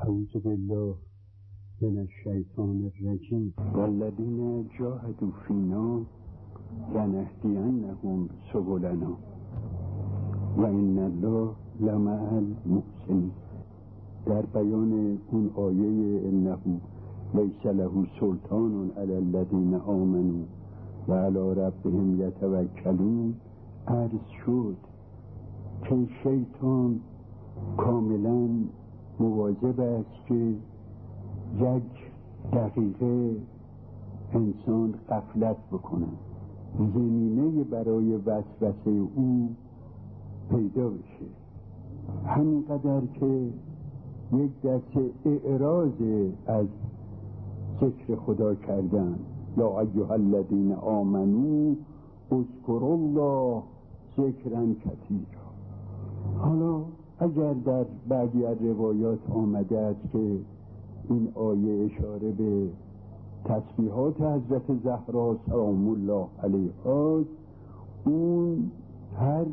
اعوذ بالله من الشیطان الرجیم والذین جاهدوا فینا لنهدینهم سبلنا و ان الله لمع المحسنین. در بیان اون آیه انه لیس له سلطان علی الذین آمنوا و علی ربهم یتوکلون عرض شد که شیطان کاملا مواظب است که یک دقیقه انسان غفلت بکنه، زمینه برای وسوسه او پیدا بشه. همینقدر که یک دسته اعراض از ذکر خدا کردن، یا ایها الذین آمنو اذکروا الله ذکرا کثیرا. حالا اگر در بعضی از روایات آمده است که این آیه اشاره به تسبیحات حضرت زهرا سلام الله علیها، اون هر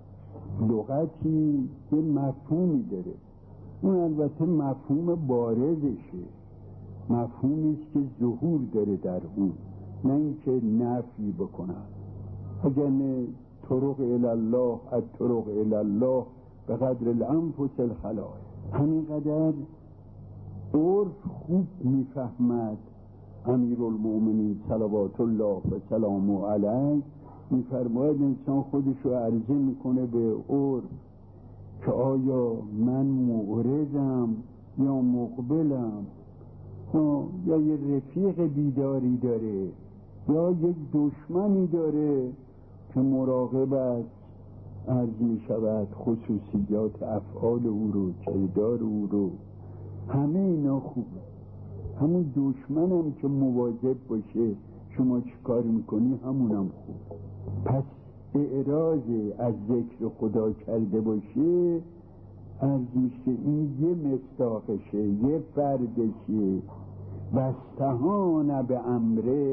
لغتی یه مفهومی داره. اون البته مفهوم بارزشه، مفهومی است که ظهور داره در اون، نه اینکه نفی بکنن. اگر نه طرق الله الطرق الله به قدر الانفس الخلائق. همینقدر عرف خوب میفهمد امیرالمؤمنین صلوات الله و سلامه علیه میفرماید انسان خودش رو عرضه میکنه به عرف که آیا من معرضم یا مقبلم، یا یه رفیق بیداری داره یا یک دشمنی داره که مراقب است. عرض می شود خصوصیات افعال او رو، کردار او رو، همه اینا خوبه. همون دشمنم که مواظب باشه شما چی کار میکنی همونم خوب. پس اعراض از ذکر خدا کرده باشه، عرض میشه این یه مصداقشه، یه فردشه. و استهان به امر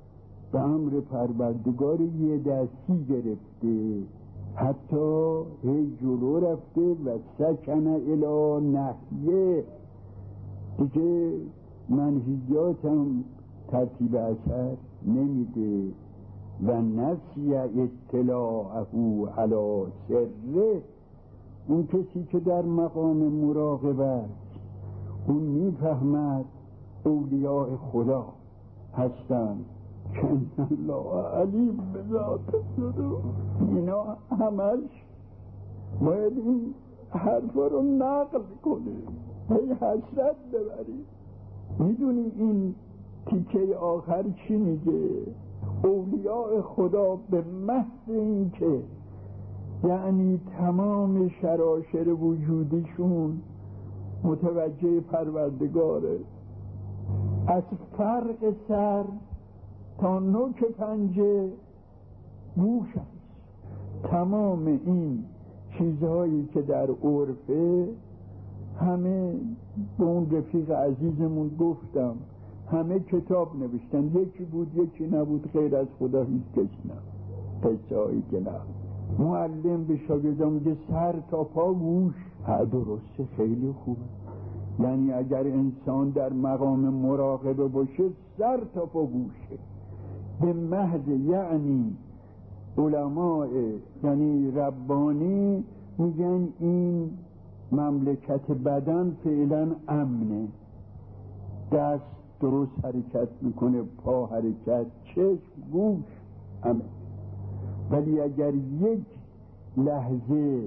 پروردگار یه دستی گرفته، حتی هی جلو رفته و سکن الی نحیه، دیگه منهیات هم ترتیب اثر نمیده. و نسی اطلاعه علی سره، اون کسی که در مقام مراقبت اون میفهمد اولیاء خدا هستند که ان الله علیم بذات الصدور. اینا همش باید این حرفا رو نقل کنیم، هی حسرت ببریم. میدونی این تیکه آخر چی میگه؟ اولیاء خدا به محض این که یعنی تمام شراشر وجودیشون متوجه پروردگاره، از فرق سر تا نوک پنجه گوش است. تمام این چیزهایی که در عرفه، همه به اون رفیق عزیزمون گفتم، همه کتاب نوشتن، یکی بود یکی نبود، غیر از خدا هیچ کسی نبود. قصه هایی که نبود. معلم به شاگردان میگه سر تا پا گوش. درسته، خیلی خوبه. یعنی اگر انسان در مقام مراقبه باشه سر تا پا گوشه. به محض یعنی علماء یعنی ربانی میگن این مملکت بدن فعلا امنه، دست درست حرکت میکنه، پا حرکت، چشم، گوش امن. ولی اگر یک لحظه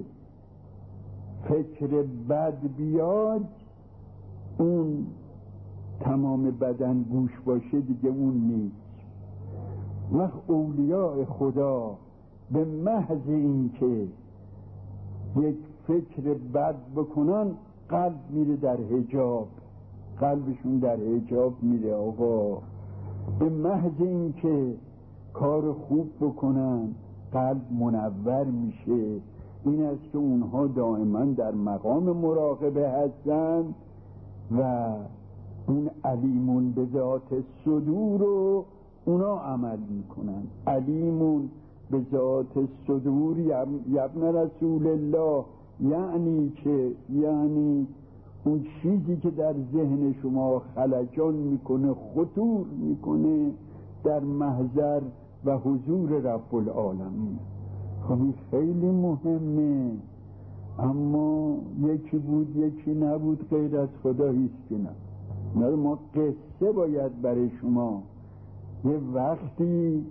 فکر بد بیاد، اون تمام بدن گوش باشه دیگه اون نیست. وقت اولیاء خدا به محض این که یک فکر بد بکنن قلب میره در حجاب، قلبشون در حجاب میره. آقا به محض این که کار خوب بکنن قلب منور میشه. این است که اونها دائما در مقام مراقبه هستن و اون علیمون به ذات صدور رو اونا عمل میکنن. علیمون به ذات صدور یبن رسول الله، یعنی که یعنی اون چیزی که در ذهن شما خلجان میکنه، خطور میکنه در محضر و حضور رب العالمین. خب این خیلی مهمه. اما یکی بود یکی نبود، غیر از خدا هیچ که نه. ما قصه باید برای شما یه وقتی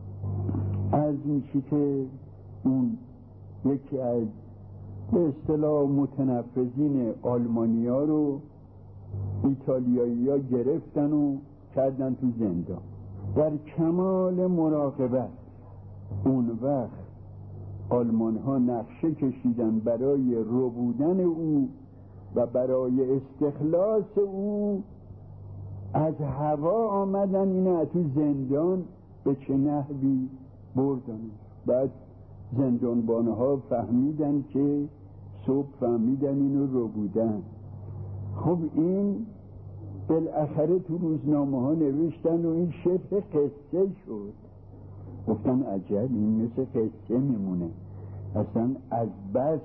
از میشه که اون یکی از به اصطلاح متنفذین آلمانیا رو ایتالیایی ها گرفتن و کردن تو زندان در کمال مراقبت. اون وقت آلمان ها نقشه کشیدن برای ربودن او و برای استخلاص او، از هوا آمدن اینه تو زندان به چه نحوی بردن. بعد زندانبانها فهمیدن که صبح فهمیدن اینو ربودن. خب این بالاخره تو روزنامه ها نوشتن و این شبه قصه شد. گفتن عجب این مثل قصه میمونه، اصلا از بس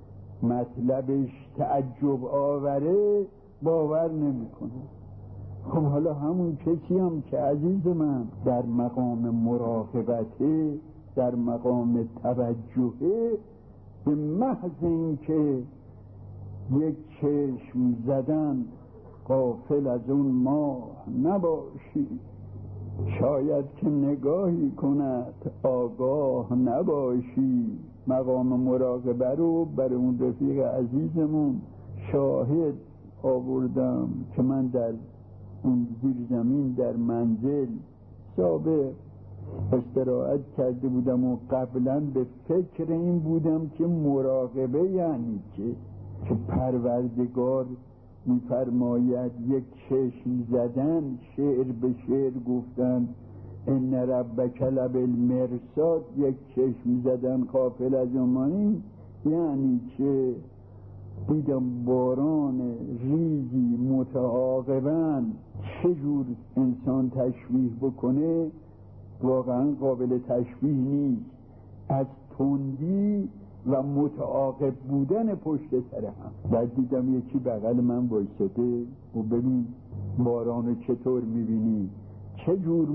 مطلبش تعجب آوره باور نمیکنه. خب حالا همون کسی هم که عزیز من در مقام مراقبته، در مقام توجهه، به محض این که یک چشم زدن غافل از اون ماه نباشی، شاید که نگاهی کند آگاه نباشی. مقام مراقبه رو برای اون رفیق عزیزمون شاهد آوردم که من در اون زیر زمین در منزل سابق استراحت کرده بودم و قبلا به فکر این بودم که مراقبه یعنی که پروردگار میفرماید یک چشم زدن، شعر به شعر گفتن ان ربک لبالمرصاد، یک چشم زدن غافل از امانی، یعنی که دیدم باران ریزی متعاقباً چجور انسان تشبیه بکنه واقعا قابل تشبیه نیست، از تندی و متعاقب بودن پشت سر هم. بعد دیدم یکی بغل من وایساده و ببین بارانو چطور میبینی، چجور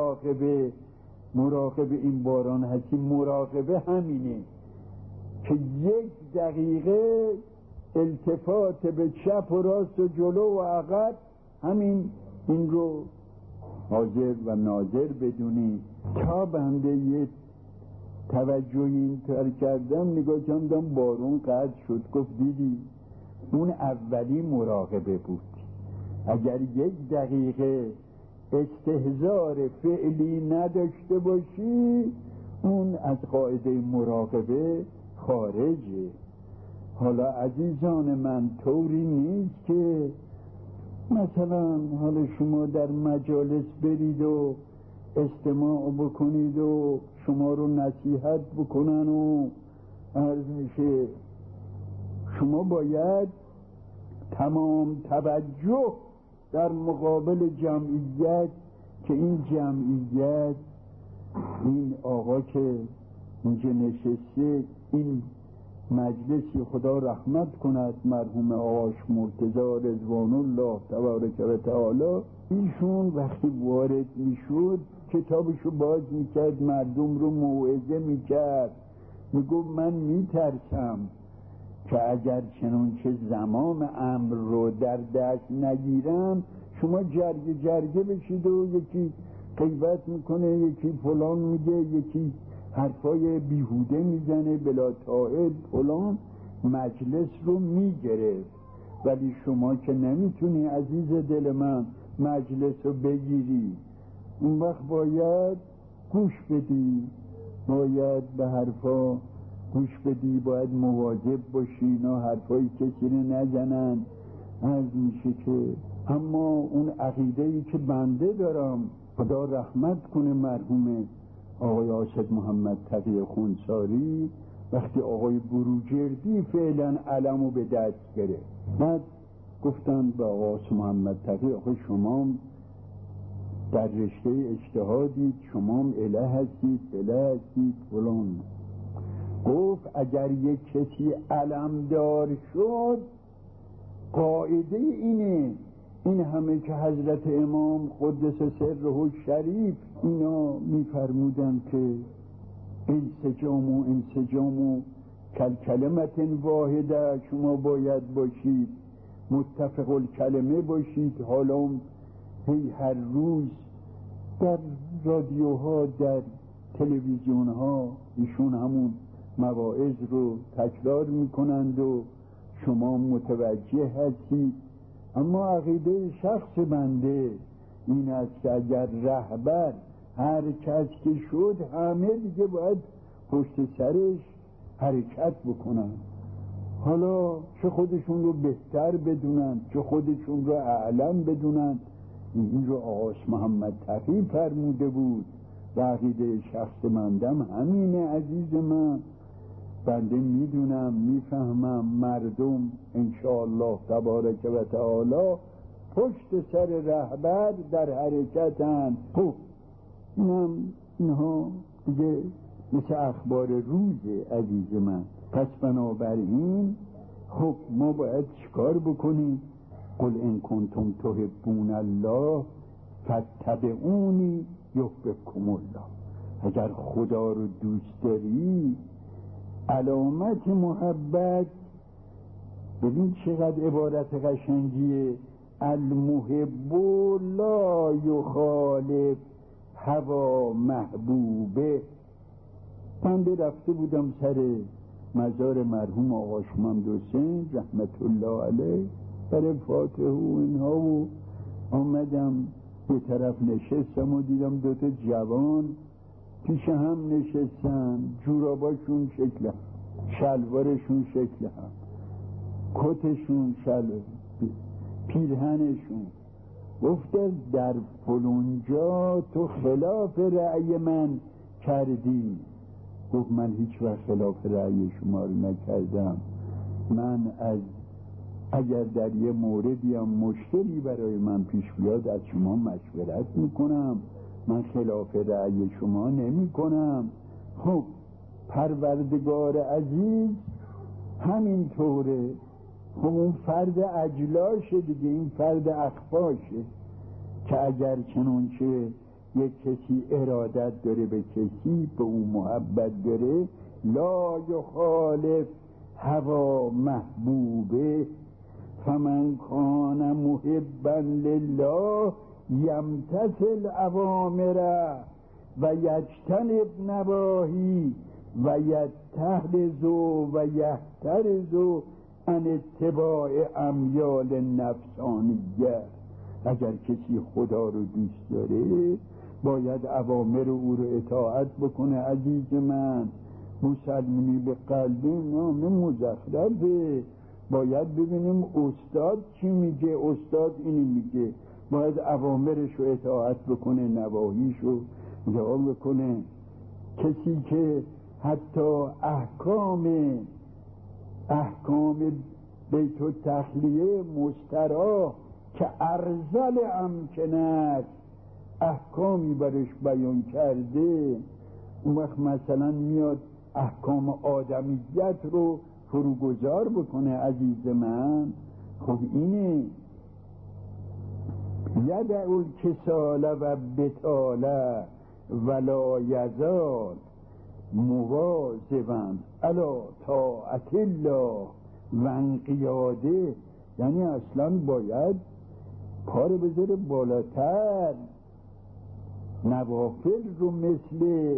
مراقبه این باران هستی. مراقبه همینه که یک دقیقه التفات به چپ و راست و جلو و عقب، همین این رو حاضر و ناظر بدونی. تا بنده یه توجه اینطور کردم، نگاه کردم بارون قطع شد. گفت دیدی اون اولی مراقبه بود، اگر یک دقیقه استحضار فعلی نداشته باشی اون از قاعده مراقبه خارجه. حالا عزیزان من طوری نیست که مثلا حالا شما در مجالس برید و استماع بکنید و شما رو نصیحت بکنن و عرض میشه شما باید تمام توجه در مقابل جمعیت، که این جمعیت، این آقا که اینجا نشسته، این مجلسی خدا رحمت کند مرحوم آقاش مرتضی رضوان الله تبارک و تعالی، ایشون وقتی وارد میشد کتابشو باز میکرد، مردم رو موعظه میکرد، میگفت من میترسم که اگر چنانچه زمام امر رو در دست نگیرم شما جرگه بشید و یکی غیبت میکنه، یکی فلان میگه، یکی حرفای بیهوده میزنه بلا تائب فلان، مجلس رو میگرفت. ولی شما که نمیتونی عزیز دل من مجلس رو بگیری، اون وقت باید گوش بدی، باید به حرفا گوش بدی، باید مواظب باشی اینا حرفای کسی رو نزنن. عرض میشه که اما اون عقیده‌ای که بنده دارم، خدا رحمت کنه مرحوم آقای آصد محمد تقی خونساری، وقتی آقای بروجردی فعلا علمو به دست گرفت، بعد گفتن به آقای محمد تقی آقای شما در رشته اجتهادید، شما اله هستید فلان. گفت اگر یک کسی علمدار شد قاعده اینه. این همه که حضرت امام قدس سره شریف اینا میفرمودن که انسجام و انسجام و کلمت واحده، شما باید باشید متفق الکلمه باشید. حالا هر روز در رادیوها، در تلویزیون ها ایشون همون مواعظ رو تکرار میکنند و شما متوجه هستید. اما عقیده شخص بنده این است که اگر رهبر هر کس که شد، همه دیگه باید پشت سرش حرکت بکنن. حالا چه خودشون رو بهتر بدونن، چه خودشون رو اعلم بدونن. این رو آقا محمد تقی فرموده بود و عقیده شخص بندم همینه. عزیز من، بنده میدونم، میفهمم مردم انشاءالله تبارک و تعالی پشت سر رهبر در حرکتن. خب اینها دیگه مثل اخبار روزه عزیز من. پس بنابراین خب ما باید چیکار بکنیم؟ قل ان کنتم تحبون الله فاتبعونی یحببکم الله. اگر خدا رو دوست داری، علامت محبت، ببین چقدر عبارت قشنگیه، المحب لا یخالف هوا محبوبه. من رفته بودم سر مزار مرحوم آقا شمام حسین رحمت الله علیه برای فاتحه و اینها، و آمدم به طرف نشستم و دیدم دوتا جوان پیش هم نشستن، جوراباشون شکل هم، شلوارشون شکل هم، کتشون شلوار، پیرهنشون. گفته در فلونجا تو خلاف رأی من کردی. گفت من هیچ وقت خلاف رأی شما رو نکردم. من اگر در یه موردی هم مشکلی برای من پیش بیاد از شما مشورت میکنم، من خلاف رأی شما نمی کنم. خب پروردگار عزیز همین طوره. خب اون فرد اجلاشه دیگه، این فرد اخفاشه که اگر چنانچه یک کسی ارادت داره به کسی، به اون محبت داره، لا یخالف هوا محبوبه. فمن کان محبا لله یمتثل اوامره و یجتنب نواهی و یتحرز و یحترز عن اتباع امیال نفسانیه. اگر کسی خدا رو دوست داره باید اوامر او رو اطاعت بکنه. عزیز من، مسلمانی به قلبی نام مزخرفه. باید ببینیم استاد چی میگه. استاد اینی میگه، باید اوامرش رو اطاعت بکنه، نواهیش رو رعا بکنه. کسی که حتی احکام بیت التخلیه مسترا که ارذل امکنه احکامی برش بیان کرده، اون وقت مثلا میاد احکام آدمیت رو فروگذار بکنه. عزیز من، خب اینه یدع الکسال و بطاله ولا یزال مواظبا علی طاعت الله و انقیاده. یعنی اصلا باید پاره بذاره بالاتر، نوافل رو مثل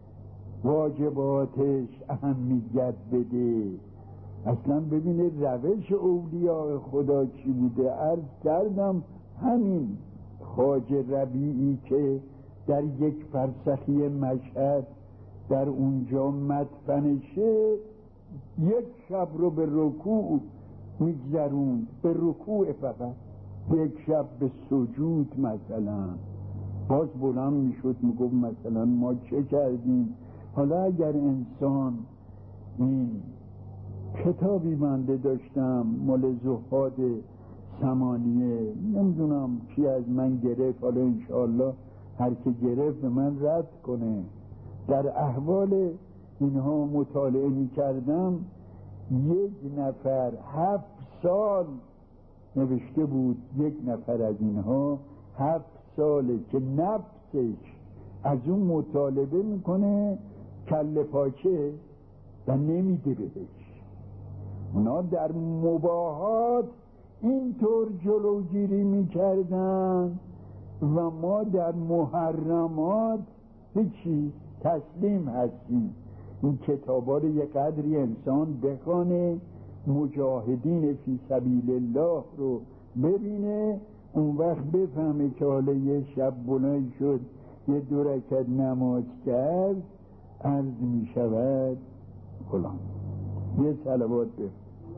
واجباتش اهمیت بده. اصلا ببینه روش اولیاء خدا چی بوده. عرض کردم همین خواجه ربیعی که در یک فرسخی مشهد در اونجا مدفنشه، یک شب رو به رکوع میگذرون، به رکوع فقط، یک شب به سجود. مثلا باز بلند میشد میگفت مثلا ما چه کردیم. حالا اگر انسان، این کتابی بنده داشتم مال زهاد ثمانیه، نمیدونم کی از من گرفت، حالا انشاءالله هر که گرفت به من رد کنه. در احوال اینها مطالعه میکردم، یک نفر 7 سال نوشته بود یک نفر از اینها 7 ساله که نفسش از اون مطالبه میکنه کله پاچه و نمیده بهش. اونا در مباحات اینطور جلوگیری میکردن و ما در محرمات هیچی تسلیم هستیم. این کتابا رو یه قدری انسان بخونه، مجاهدین فی سبیل الله رو ببینه، اون وقت بفهمه که حالا یه شب بلند شد یه 2 رکعت نماز کرد عرض می شود فلان. یه صلوات بفرست.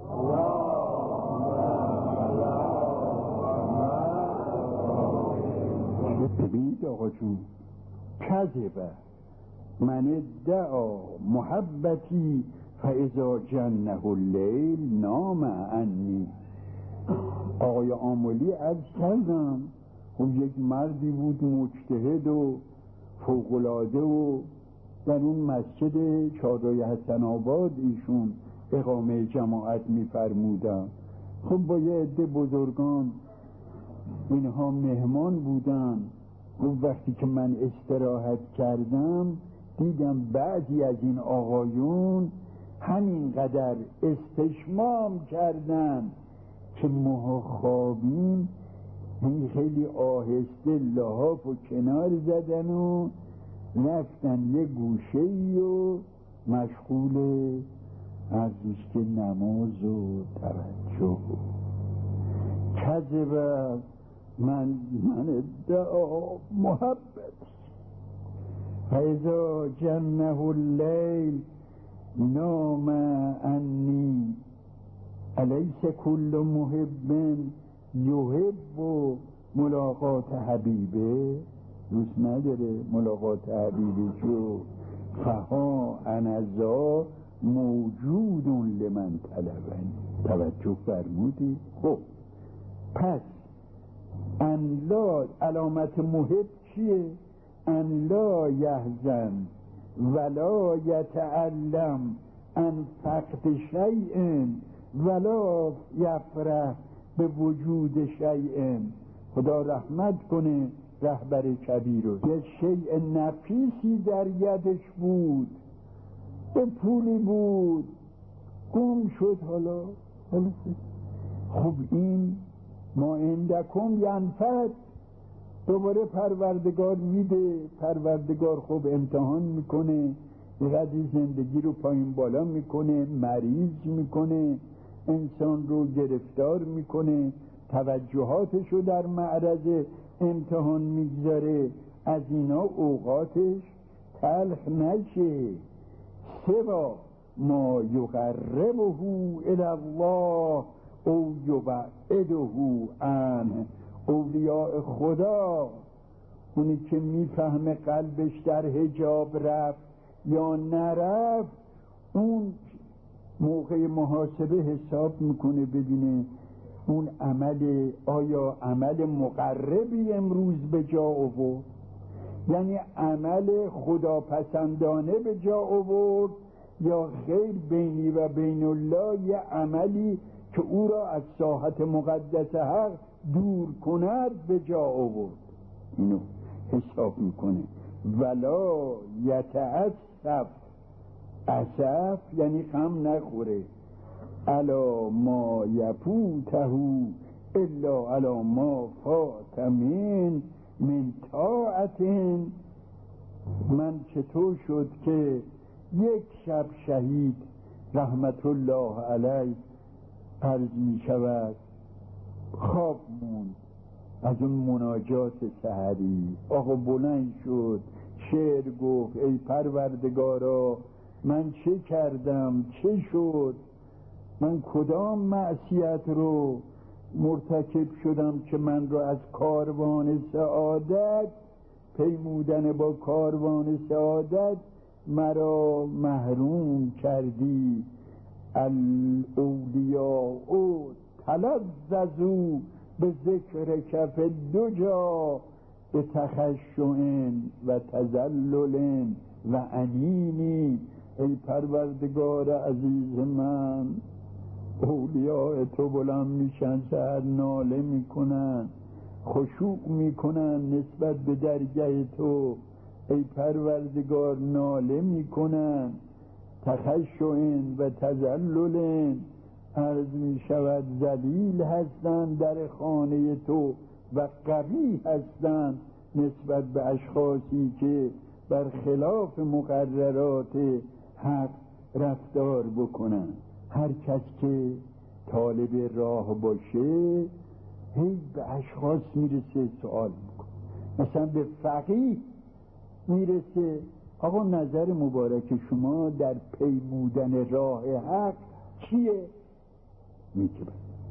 ببینید آقا جون، کذبه من ادعا محبتی فاذا جنه اللیل نام عنی. آقای آملی عرض کردم خب یک مردی بود مجتهد و فوق‌العاده و در اون مسجد چهارراه حسن آباد ایشون اقامه جماعت می‌فرمودن. خب با یه عده بزرگان اینها مهمان بودن. خب وقتی که من استراحت کردم دیدم بعضی از این آقایون همینقدر استشمام کردن که ما خوابیم، خیلی آهسته لحاف و کنار زدن و رفتن یه گوشه‌ای و مشغول ارزش که نماز و توجه. کذبه من ادعا محبت فاذا جنه اللیل نام عنی. الیس کل محب یحب ملاقات حبیبه؟ دوست نداره ملاقات حبیبه شو. فها انذا موجود لمن طلبنی. توجه فرمودی؟ خب پس ان لا، علامت محب چیه؟ ان لا یحزن ولا یتعلم ان فقد شیء ولا یفرح به وجود شیء. خدا رحمت کنه رهبر کبیر رو. یه شیء نفیسی در یدش بود، به پولی بود، گم شد. حالا خب این ما عندکم ینفد، دوباره پروردگار میده. پروردگار خب امتحان میکنه، قدری زندگی رو پایین بالا میکنه، مریض میکنه، انسان رو گرفتار میکنه، توجهاتش رو در معرض امتحان میگذاره. از اینا اوقاتش تلخ نشه. سوا ما یقربه الی الله او یبعده عنه. اولیاء خدا اونی که میفهمه قلبش در حجاب رفت یا نرفت، اون موقع محاسبه حساب میکنه ببینه اون عمل آیا عمل مقربی امروز به جا آورد، یعنی عمل خداپسندانه به جا آورد، یا خیر بینی و بین الله یه عملی که او را از ساحت مقدس حق دور کند به جا آورد. اینو حساب میکنه. ولا یتعصف، اسف یعنی غم نخوره، الا ما یفوته الا الا ما فات من طاعت. من چطور شد که یک شب شهید رحمت الله علیه عرض می شود خواب موند از اون مناجات سحری. آقا بلند شد شعر گفت ای پروردگارا من چه کردم، چه شد، من کدام معصیت رو مرتکب شدم که من رو از کاروان سعادت، پیمودن با کاروان سعادت مرا محروم کردی. الاولیاء تلذذوا به ذکر کف دجا به تخشع و تذلل و انینی. ای پروردگار عزیز من، اولیاء تو بلند میشن، سر ناله میکنن، خشوع میکنن نسبت به درگاه تو ای پروردگار، ناله میکنن، تخشعن و تذللن، عرض میشود ذلیل هستند در خانه تو و قوی هستند نسبت به اشخاصی که بر خلاف مقررات حق رفتار بکنن. هر کس که طالب راه باشه هی به اشخاص میرسه سوال میکنه، مثلا به فقیه میرسه آقا نظر مبارک شما در پیمودن راه حق چیه؟ میگه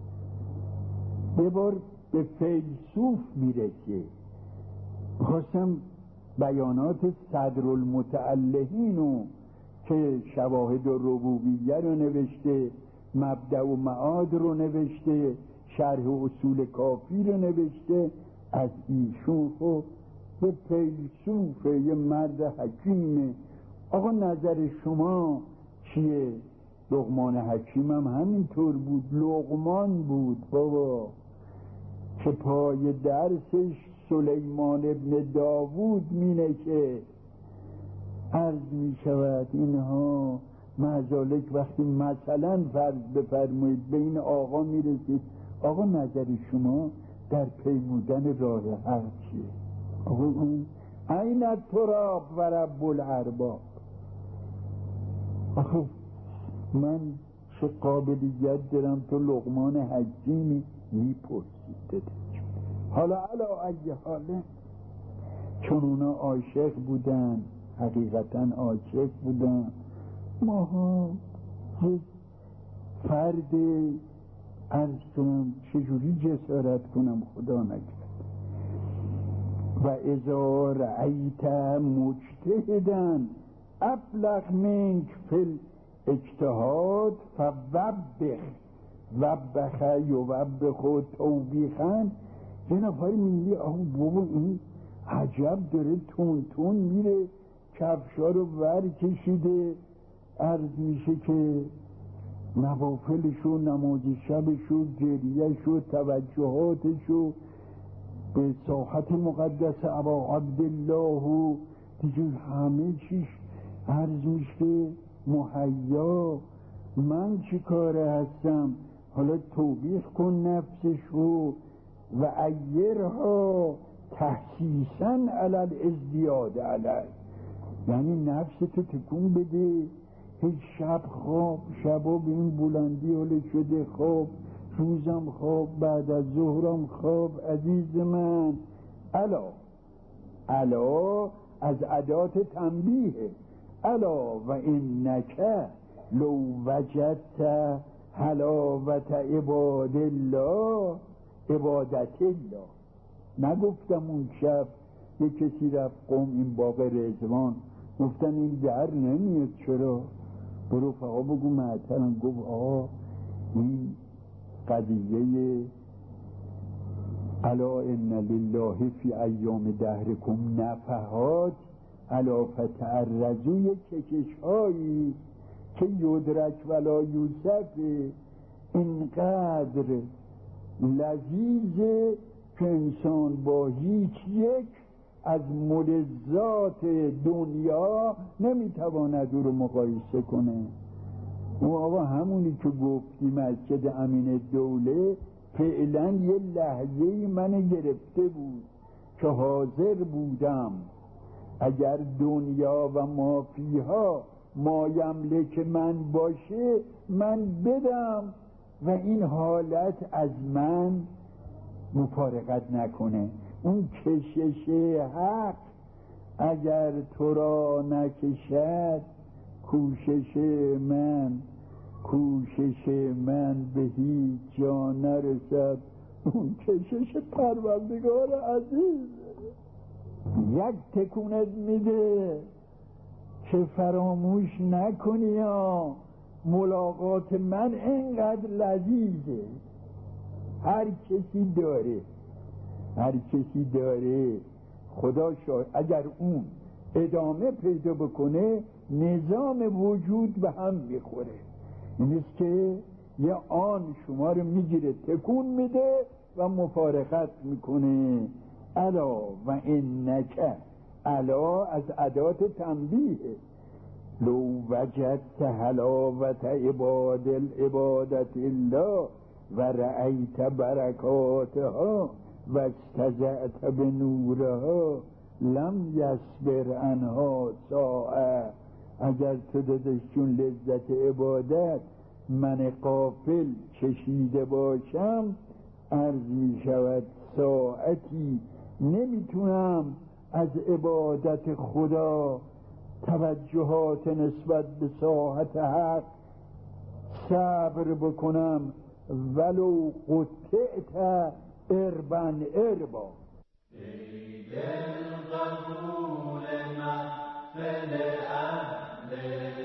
یه بار به فیلسوف میرسه، خواستم بیانات صدرالمتعلهینو که شواهد و ربوبیه رو نوشته، مبدأ و معاد رو نوشته، شرح اصول کافی رو نوشته، از ایشون خب به فیلسوفه، یه مرد حکیمه، آقا نظر شما چیه؟ لقمان حکیم هم همینطور بود، لقمان بود بابا که پای درسش سلیمان ابن داوود مینه که عرض می شود اینها مزالک وقتی مثلا فرض بفرمایید به این آقا می رسید، آقا نظر شما در پیمودن راه حق چیه؟ آقا اون این التراب و رب الارباب. آخه من چه قابلیت دارم تو لقمان حکیمی میپرسید؟ حالا علا ای حاله چون اونا عاشق بودن، حقیقتا عاشق بودن، ماها یک فرد عرض کنم چجوری جسارت کنم خدا نکرد. و اذا رأیت مجتهدا ابلغ منک فی الاجتهاد فوبخ وبخ یوبخ توبیخا. یه نفر میگه آقا بابا این عجب داره تون تون میره، کفشا رو ور کشیده، عرض میشه که نوافلشو، نماز شبشو، گریهشو، توجهاتشو به ساحت مقدس ابا عبدالله و دیگه همه چیش عرض میشه مهیا. من چی کاره هستم؟ حالا توبیخ کن نفسشو و ایرها تحسیسا علی الازدیاد علی، یعنی نفستو تکون بده. هیچ شب خواب، شبا به این بلندی حاله شده خواب، روزم خواب، بعد از ظهرم خواب. عزیز من الا از ادات تنبیه، الا و انک لو وجدت حلاوت عباد الله عبادت الله. نگفتم اون شب یه کسی رفت قم این باغ رضوان، گفتن این در نمیاد چرا؟ برو فقط بگو معطرم. گفت آقا این قضیه الا ان لله فی ایام دهرکم نفحات الا فتعرضوا، یک کشش هایی که یدرک ولا یوسف اینقدر لذیذه که انسان با هیچ یک از ملذات دنیا نمیتواند او رو مقایسه کنه. او آقا همونی که گفتی مسجد امین دوله فعلا یه لحظه‌ای من گرفته بود که حاضر بودم اگر دنیا و ما فیها ما یملک من باشه من بدم و این حالت از من مفارقت نکنه. اون کشش حق اگر تو را نکشد کوشش من به هیچ جا نرسد. اون کشش پروردگار عزیز یک تکونت میده که فراموش نکنی یا ملاقات من اینقدر لذیذه. هر کسی داره خدا شاید اگر اون ادامه پیدا بکنه نظام وجود به هم میخوره. این است که یه آن شما رو میگیره تکون میده و مفارقت میکنه. الا و انک، الا از ادات تنبیه. لو وجدت حلاوت عبادت الله و رأیت برکاتها و استزعت به نورها لم یصبر عنها ساعه. اگر تو دادشون لذت عبادت من غافل چشیده باشم، عرض می شود ساعتی نمیتونم از عبادت خدا توجهات نسبت به ساعت حق صبر بکنم، ولو قطعت اربن اربا. قبول محفل اهل